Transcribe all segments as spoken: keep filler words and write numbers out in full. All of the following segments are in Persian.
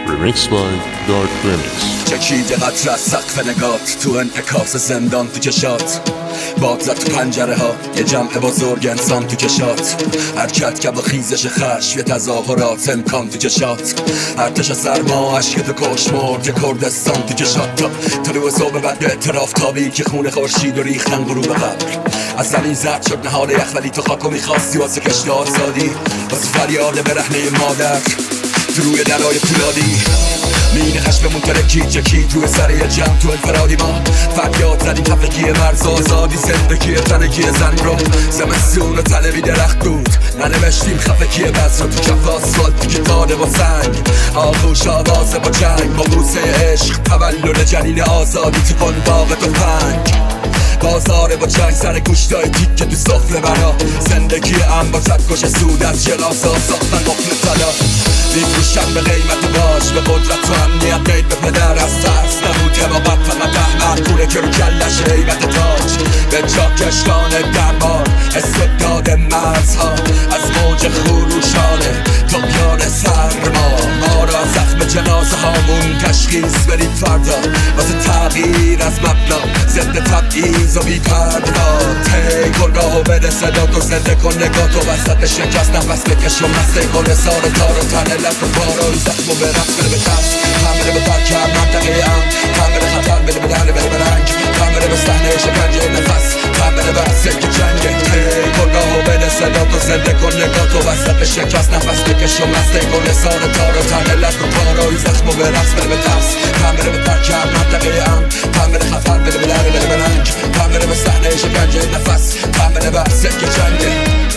Remix by Dark Remix. چکیده قطر از سقف نگات، تو انعکاس زندان تو چشات، باد زد تو پنجره ها یه جمع بزرگ انسان تو کشات، حرکت که با خیزش خشم یه تظاهرات امکان تو چشات، ارتش سرما عشق تو کشمرد یه کردستان تو چشات، تا طلوع صبح بعد اعتراف تابی که خون خورشید و ریختن غروب قبر، از زمین زرد شد نهال یخ ولی تو خاکو میخواستی واسه کشت آزادی، واسه فریاد برهنه مادر تو روی درای فولادی، مین خشممون ترکید چکید روی سر یه جمع تو انفرادی، ما فریاد زدیم تفلکی مرز آزادی، زندگی تنگی زن رو زمستون و طلبی درخت بود، ننوشتیم خفکی بس رو تو کف آسفالت که داده با سنگ، آغوش آوازه با جنگ، با بوسه عشق تولد جنین آزادی تو قنباغ تو پنگ، بازاره با جنگ سر گوشتای تیک که تو سفره برا، زندگی ام با چکش سود از جلاسا ساختن قفل طلا، میفروشن به قیمت باش به قدرت و امنیت قید به پدر، از ترس نمود که با بد فقط احمد پوله که رو کلش حیبت تاج به جا کشتان دربار، استبداد مرزها از موج خروشانه تا بیان سرما، ما را زخم جنازه هامون تشخیص برید فردا، واسه تغییر از مبنا ضد تبعیض و بی پردا، تی گرگاه و بده صدا تو زنده کن نگاه تو وسط شکست، نفس بکش و مسته کن سار تار و تنه لط و پارای زخم و به رقص بده به ترس، همه به ترکم منطقه ام، همه به خطر بده به دهنه بده به رنگ، همه به صحنه شکنجه نفس، همه به سکه جنگه، تی گرگاه و بده صدا تو زنده کن نگاه تو وسط شکست، نفس بکش و مسته کن سار تار و تنه لط و پارای زخم و به رقص بده به ترس، همه به ترکم منطقه ام، همه به خطر بده به دهنه بده به رنگ، همه به صحنه شکنجه نفس، همه به سکه جنگه،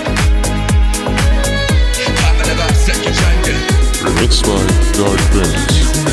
همه به سکه جنگه. Remix by Dark Remix.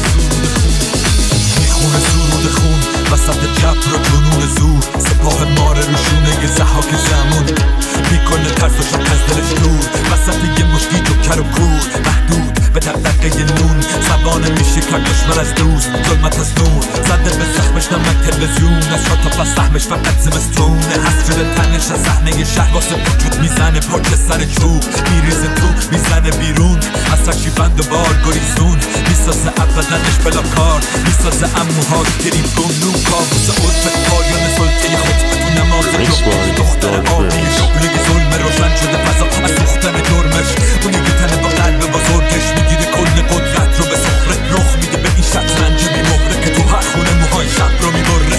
میخونه سرود خون وسط جبر و جنون زور، سپاه ماره روشونه یه زحاک زمون، میکنه ترس و شک از دلش دور، وسط یه مشکی جوکر و کور، محدود به دقدقه نون، زبانه میشه کرد دشمن از دوست، ظلمت از نور زده به زخمش نمک تلویزیون، از شاد تا پس سهمش فقط زمستونه، حسفل تنش از صحنه شهر واسه وجود میزنه پاک سر چوب، میریزه تو میزنه بیرون، از سرشی بند و بار گریزون، میسازه ابدنش بلا کار، میسازه اموها گریب گم نو کابوس عرف پایان سلطه خطبه تو نماز جو، دختر آبی شغلی ظلم روشن شده فضا از سوختن جرمش، اونی که تنه با قلب بزرگش میگیره کل قدرت رو به سخره، رخ میده به این شطرنج میمهره که تو هر خونه موهای شب رو میبره،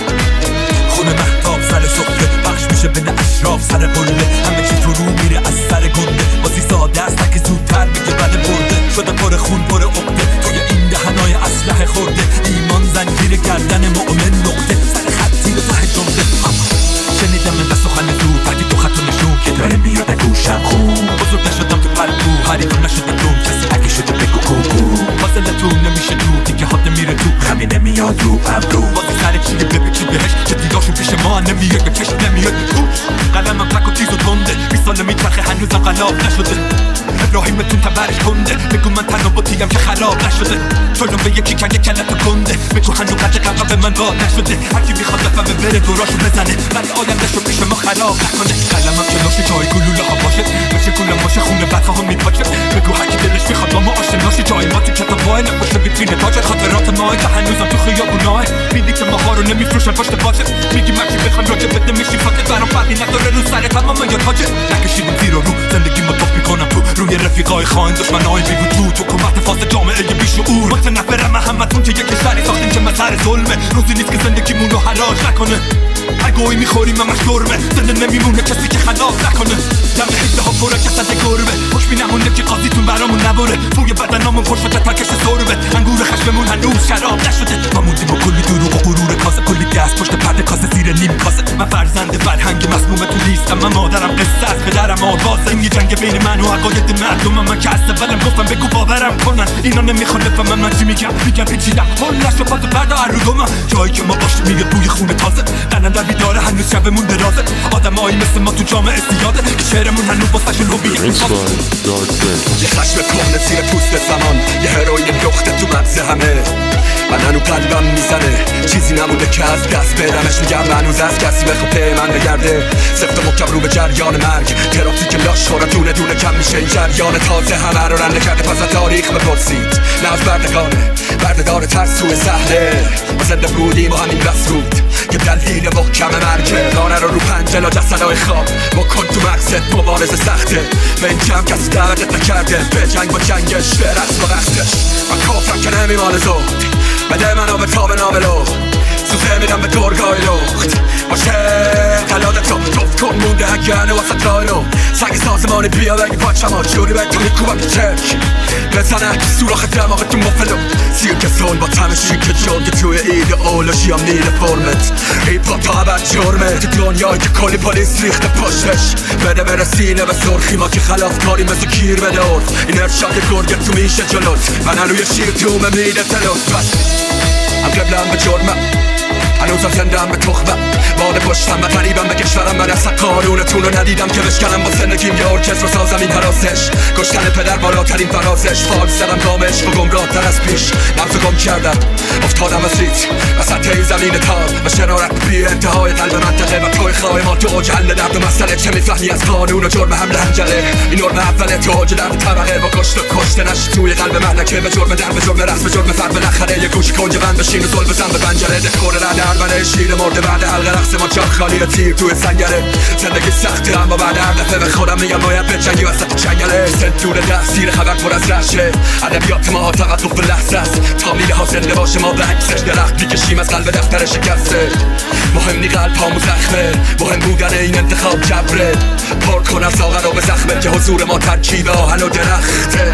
خونه محتاب سر سفره بخش میشه بین اشراف سر قله، همه چی تو رو میره از سر گنده، بازی ساده است که زودتر میگه بده برده، شده پر خون پر عقده توی این دهنای اسلحه خورده، ایمان زنجیر گردن مؤمن نقطه سر خطی رو ته جمله، شنیدم من سخن تو وقتی تو خط و نشون که داره میاد گوشم خون، بزرگ نشدم تو پرکو حریفم نشده دوم، کسی اگه شده بگو کوکو، فاصلتون نمیشه دو دیگه حاد میره تو خمی نمیاد رو ابرو، بازی سر چیه بپیچی بهش چه دیداشون پیش ما نمیاد به کش نمیاد توش، قلمم تک و تیز و تنده بیست ساله میچرخه هنوزم قلاب نشده، ابراهیمتون تبرش کنده بگو من تنها بطیم که خراب نشده، چون به یکی که یک کلت کنده بگو هنو قدر قبقه به من با نشده، هرکی میخواد بفهمه بره دوراشو بزنه ولی آیندهش رو پیش ما خراب نکنه، قلمم که نوشه جای گلوله ها باشه بشه گلم باشه خونه بدخواه هم میپاچه، بگو هرکی دلش میخواد با ما آشناشه جای ما تو کتابای نپاشه بیترین تاجر، خاطرات ما که هنوزم تو خیابوناه، میدی که ما ها رو نمیفروشن پشت باشه، میگی مرکی بخوان راجع بده میشی فاکت برام فرقی نداره رو سر تمام یا تاجه، نکشیدیم زیر و رو زندگی ما توپ میکنم تو روی رفیقای خاین دشمنای بی وجود، حکومت فاسد جامعه بیشعور، متنفرم همتون که یک شهری ساختیم که مسر ظلمه، روزی نیست که زندگیمون رو حراج نکنه، هر گویی میخوریم همش گرمه، زنده نمیمونه کسی که خلاف نکنه، دم حیله ها پره جسد گربه، خوش می نمونه که قاضیتون برامون نبره، توی بدنامون پر شده ترکش سربه، انگور خشممون هنوز شراب نشده، ما موندیم و کلی دروغ و غرور کاسه، کلی دست پشت پرده کاسه زیر نیم کاسه، من فرزند فرهنگ مسموم تو لیستم، من مادرم قصه از پدرم آوازه، این یه جنگ بین من و عقاید مردمم، من که از اولم گفتم بگو باورم کنن، اینا نمیخوان بفهمن من چی میگم، میگم پیچیدم کلش رو پات بردا ارودومم، جایی که ما باشیم میاد بوی خون تازه، قلم در بیداره هنوز شبمون درازه، آدمایی مثل ما تو جامعه زیاده که شعرمون هنوز واسهشون هویه، یه خشم کهنه زیر پوست زمان، یه هروئین لخته تو مغز همه، من هنو قلبم میزنه چیزی نمونده که از دست برمش میگم هنوز از کسی بخواه به من بگرده سفت و محکم رو به جریان مرگ ترافیک لاش خورا دونه دونه کم میشه این جریان تازه همه رو رنده کرده پس از تاریخ بپرسید نه از بردگانه بردگار ترسوی سهله ما زنده بودیم و همین بس بود که دلیل محکم مرگه دانه رو رو پنجلا جسدهای خواب با کن تو مقصد مبارزه سخته به این جمع کسی دعوتت نکرده به جنگ با جنگش به رقص با رقصش من کافرم که نمیمانه زود بده منو به تاب ناولو سوزه میدم به درگاه لخت باشه قلادت رو جفت کن مونده هگرنه واسه رایلو سگ سازمانی بیا بگی پاچم ها جوری به تو میکوبم که چک بزنه سوراخ دماغ تو مفلو سیر که سول با تمشی که جون که توی ایدئولوژی هم نیل فرمت ایپا تا عبد جرمه تو دنیایی که کلی پلیس ریخته پشتش بده بره سینه به سرخی ما که خلاف کاری مثل کیر بده ارد این ارشاد گرگه تو میشه جلوت من هنوی شیر تومه میده تلوت پس هم قبلم به جرمم هنوزم زندم به تخمم باده پشتم و قریبم به کشورم من اصلا قانونتون رو ندیدم که بشکنم با زندگیم یه ارکستر رو سازم این حراسش کشتن پدر بالاترین فرازش فاک زدم گامش و گمراه تر از پیش نبز گم کردم افتادم از ریت وسط ای زمین تار و شرارت بی انتهای قلب منطقه و توی خواه ما تو اوج حل درد و مسئله چه میفهمی از قانون و جرم حمل هنجره این نرم اوله تو اوج درد طبقه با کشت و کشته نشی توی قلب محلکه به جرم در به جرم رسم به جرم فر بالاخره یه گوش کنج بند بشین و زل بزن به پنجره دکور رد هر شیر مرده بعد حلقه رقص ما چاق خالی تیر توی سنگره زندگی سخته اما بعد هر دفعه به خودم میگم باید به جنگی وسط چنگله سنت دور دستیر خبر پر از رشه ادبیات ما توقف به لحظه است تا میله ها زنده باشه ما به عکسش درخت میکشیم از قلب دفتر شکسته مهم نی قلب هامو زخمه مهم بودن این انتخاب جبره پر کن از آقا رو به زخمه که حضور ما ترکیب آهن و درخته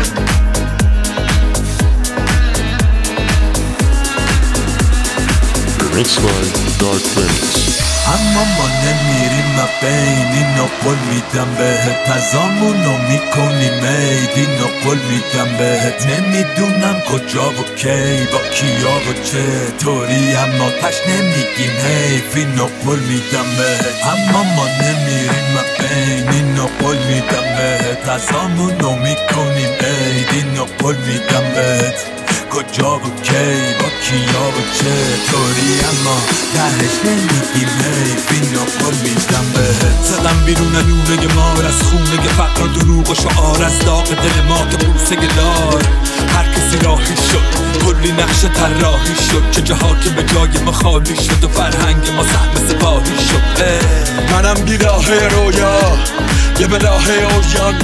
Mixed by Dark Phoenix. اما ما نمیریم و بین اینو قول میدم بهت پزامونو میکنیم عید اینو قول میدم بهت نمیدونم کجا و کی با کیا و چطوری اما تش نمیگیم حیف اینو قول میدم بهت اما ما نمیریم و بین اینو قول میدم بهت پزامونو میکنیم عید اینو قول میدم بهت کجا و کی با کیا و چطوری اما تهش نمیگیم حیف اینو قول میدم بهت زدم بیرون نونه مار از خونه فقر و دروغ و شعار از داغ دل ما که بوسه دار هر کسی راهی شد کلی نقش طراحی شد که جاها که به جای ما خالی شد و فرهنگ ما سهم سپاهی شد منم بیراه رویا یه بلاه اوریان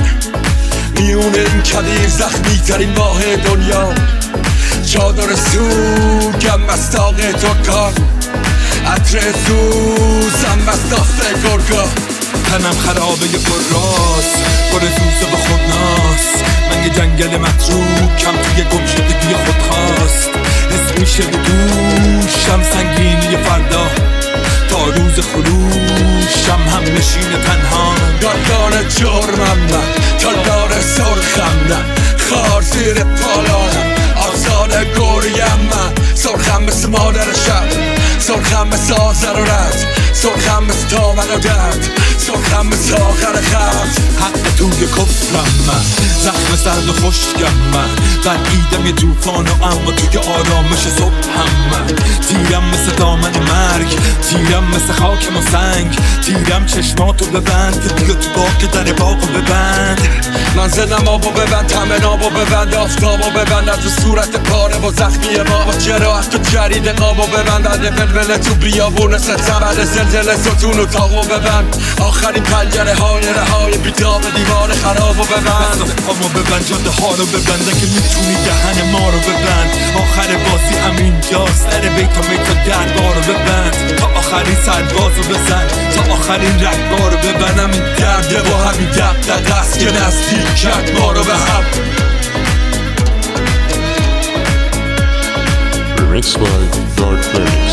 میونه این کدیر زخمی ترین ماه دنیا چادر سوگم از تاق ترکان عطر سوزم از داست گرگا تنم خرابه یه براس پر سوزه و خودناس من یه جنگل متروکم توی گم شدگی خود خواست حس میشه به دوشم سنگینی فردا تا روز خروشم هم نشین تنها گردان جرمم نه تالار سرخم نه خار زیر پالانم آزاد گوریم من سرخم مثل مادر شب سرخم مثل آزر و رد سرخم مثل تاون و درد سرخم مثل آخر خط حق توی کفرم من زخم سرد و خشکم من در ایدم یه توفان و اما توی آرامش صبحم من تیرم مثل دامن مرگ تیرم مثل خاکم و سنگ تیرم چشماتو ببند که بیا تو باغ در باغو ببند من زدم آبو ببند همه نابو ببند آفتابو ببند از صورت پاره و زخمی ما و جراحت و جرید قابو ببند عده بلبله تو بیابون ستم عده زلزله ستون و تاقو ببند آخرین پنجره های رهای بیداب دیوار خرابو ببند پامو ببند جاده ها رو ببند اگه میتونی دهن ما رو ببند آخر بازی همینجاست در بیتا میتا دربار رو ببند تا آخرین سرباز رو بزن تا آخرین رگبار رو ببند همین درده با همین دقدقه است که نزدیک کرد ما رو به هم Mixed by Dark Phoenix.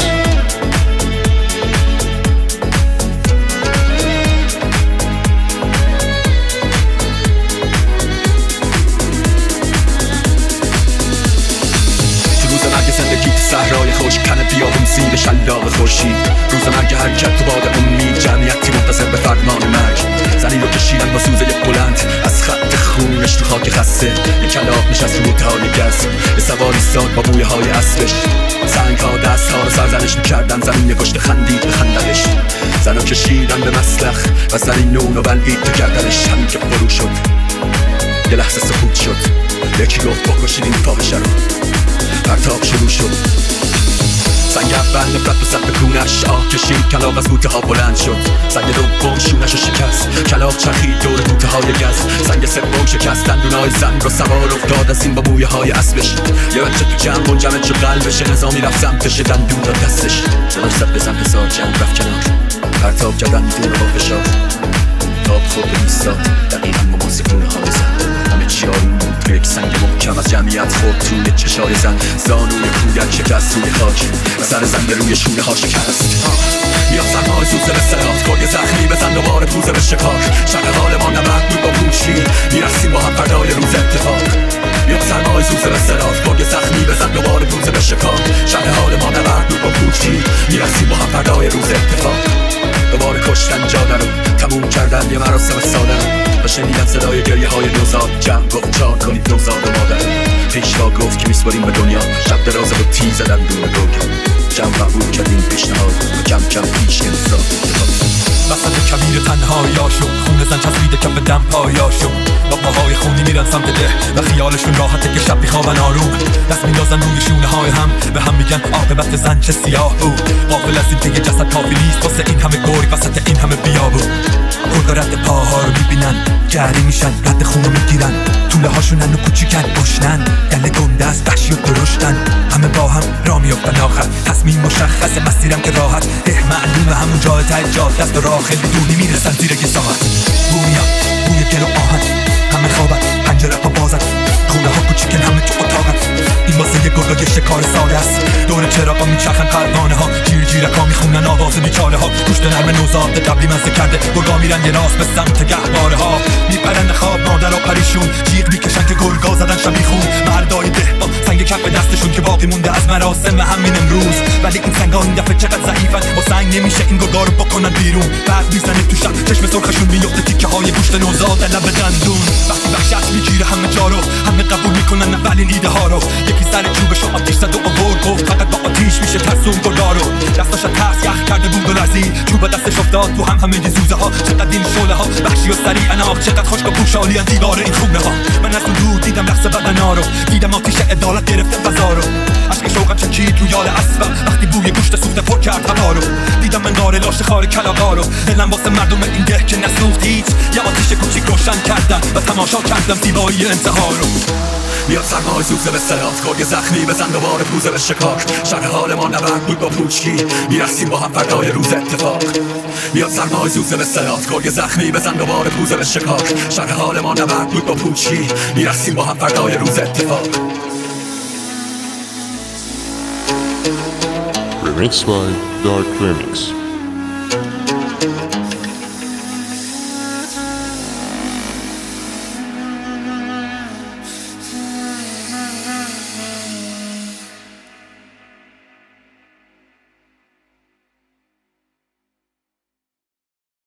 صحرای خوش کنه بیابون زیر شلاق خورشید روز مرگ حرکت تو باد امید جمعیتی منتظر به فرمان مرگ زنی رو کشیدن با سوزه بلند از خط خونش تو خاک خسته یک کلاق نشست رو تای گز سوار ایستاد با بویه های اسبش. سنگ ها دست ها رو سرزنش میکردن، زمین گشت خندید به خندقش. زنو کشیدن به مسلخ و سر این نون و بلعید تو گردنش. همین که فرو شد یه لحظه سکوت شد، یکی گفت بکشید این فاحشه رو. پرتاب شروع شد، سنگ اول نفرت به سطح کونش آه کشید، کلاغ از بوته ها بلند شد. سنگ دوم شونش رو شکست، کلاغ چرخید دور بوته های گز. سنگ سوم شکست دندونای زن رو، سوار افتاد از این با بویه های اسبش. یه بچه تو جمع منجمد شد قلبش، نظامی رفت سمتش، دندون داد دستش. صداش زد بزن هزار جمع رفت کنار، پرتاب کردن دون با فشار. تاب خورد ایستاد دقیقا با موسیقونه های زن. همه چی آروم بود تو یک سنگ محکم، از جمعیت خورد توی چشای زن. زانوی کودک شکست روی خاک و سر زن به روی شونه ها شکست. میاد سرمای سوزه به سرات، گرگ زخمی بزن دوباره پوزه به شکاک. شرق حال ما نمک بود با پوچی، میرسیم با هم فردای روز اتفاق. میاد سرمای سوزه به سرات، گرگ زخمی بزن دوباره پوزه به شکاک. شرق حال ما نمک بود با پوچی، میرسیم با هم فردای روز اتفاق. دوباره کشتن جادر رو، تموم کردن یه مراسم ساده رو. و شنیدن صدای گریه های نوزاد، جمع گفت چار کنید نوزاد و مادر. پیشوا گفت که میسپاریم به دنیا، شب درازه و تیز زدن دون گرگ. جمع قبول کردیم پیشنهاد و کم کم پیش گرفت را. وسط کبیر تنهایی شد، خون زن چسبیده کف دم پایا شد. با پاهای خونی میرن سمت ده و خیالشون راحته که شب میخوابن آروم. دست میندازن روی شونه های هم، به هم میگن عاقبت زن چه سیاه بود. غافل از این که یه جسد کافی نیست واسه این همه گرگ وسط این همه بیابون. گرگا رد پاها رو میبینن، جری میشن، رد خون رو میگیرن. طوله هاشونن و کوچیکن، گشنن، گله گنده است، وحشی و درشتن. همه با هم را میافتن آخر، تصمیم مشخصه، مسیرم که راحت. اه معلومه همون جای ته جاده است و راه خیلی دونی میرسن زیر یه ساعت. بو میاد، بوی گل و آهن، همه خوابن، پنجره ها بازن. خونه ها کوچیکن، همه تو اتاقن. این واسه یه گرگا یه شکار ساده است. دور چراغا میچرخن پروانه ها، جیر جیرکا میخونن آواز بیچاره ها. گوشت نرم نوزاد قبلی مزه کرده، گرگا میرن یه راست به سمت گهواره ها. میپرن خواب مادر و پریشون، جیغ میکشن که گرگا زدن شبیخون. مردای ده با سنگ کف به دستشون که باقی مونده از مراسم همین امروز. ولی این سنگا این دفعه چقدر ضعیفن، با سنگ نمیشه این گرگا رو بکنن بیرون. بعد میزنه تو شب، چشم سرخشون میفته تیکه های گوشت نوزاد لب دندون. وقتی وحشت میگیره همه جا رو، همه قبول میکنن اولین ایده ها رو. یکی سر چوبشو آتیش زد و آورد، گفت فقط با آتیش میشه ترسون گرگا رو. دستاش ترس یخ کرده بود و لرزید، چوب دستش افتاد تو هم همه زوزه ها. چقدر این شعله ها وحشی و سریع اناق، چقدر خشک و پوشالی دیوار این خونه ها. من از اون دور دیدم رقص بدنا رو، دیدم آتیش عدالت گرفته فضا رو. اشک شوقم چکید رو یال اسبم وقتی بوی گوشت سوخته پر کرد هوا رو. دیدم منقار لاشه خار کلاغا رو، دلم واسه مردم این ده که نسوخت هیچ. یه آتیش کوچیک روشن کردم و تماشا کردم زیبایی انتها رو. میاد سرمای سوزه به سرات، گرگ زخمی بزن دوباره پوزه به شکاک. شرح حال ما نبرد بود با پوچکی، میرسیم با هم فردای روز اتفاق. میاد سرمای سوزه به سرات، گرگ زخمی بزن دوباره پوزه به شکاک. شرح حال ما نبرد بود با پوچکی، میرسیم با هم فردای روز اتفاق. Remixed by Dark Remix.